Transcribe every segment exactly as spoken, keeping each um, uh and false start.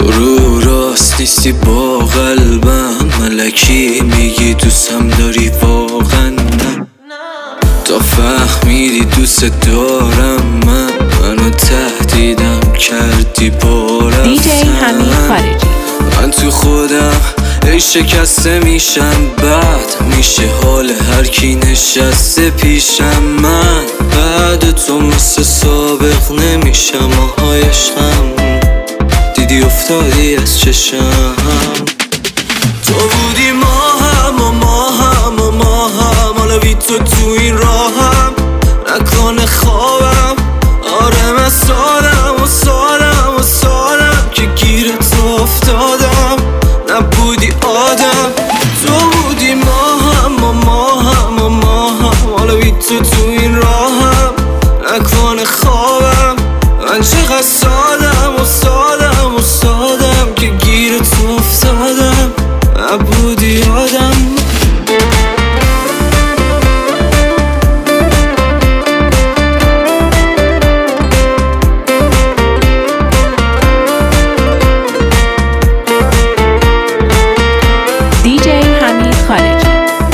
تو رو راست نیستی با قلبم، ملکی میگی دوستم داری واقعا نه. تا فهمیدی دوست دارم من، منو تهدیدم کردی با رفتن. دی جی حمید خارجی. من تو خودم ای شکسته میشم، بعد میشه حال هر کی نشسته پیشم. من بعد تو مثل سابق نمیشم، آهای عشقم دیدی افتادی از چشم. تو بودی ما هم و ما هم و ما هم، حالا بی تو تو این راهم نکنه خوابم. آره من سالم و سالم و سالم که گیر تو افتادم، نبودی آدم. تو بودی ما هم و ما هم و ما هم، حالا بی تو تو این راهم نکنه خوابم. من چقدر سالم و سالم و سالم که گیر تو افتادم، نبودی آدم. دی جی حمید خارجی.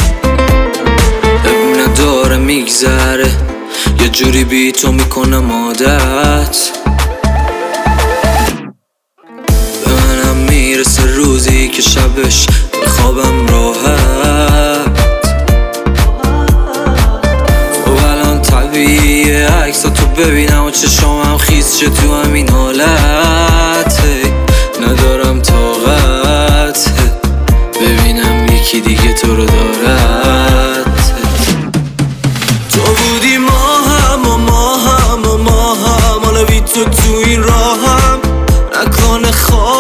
اب نداره میگذره، یه جوری بی تو میکنم عادت. به منم میرسه روزی که شبش بخوابم راحت. خب الان طبیعیه عکسا تو ببینم و چشامم خیز شه تو همین حالت. ندارم طاقت ببینم یکی دیگه تو رو دارد. تو بودی ما هم و ما هم و ما هم، حالا بی تو تو این راهم نکنه خواب.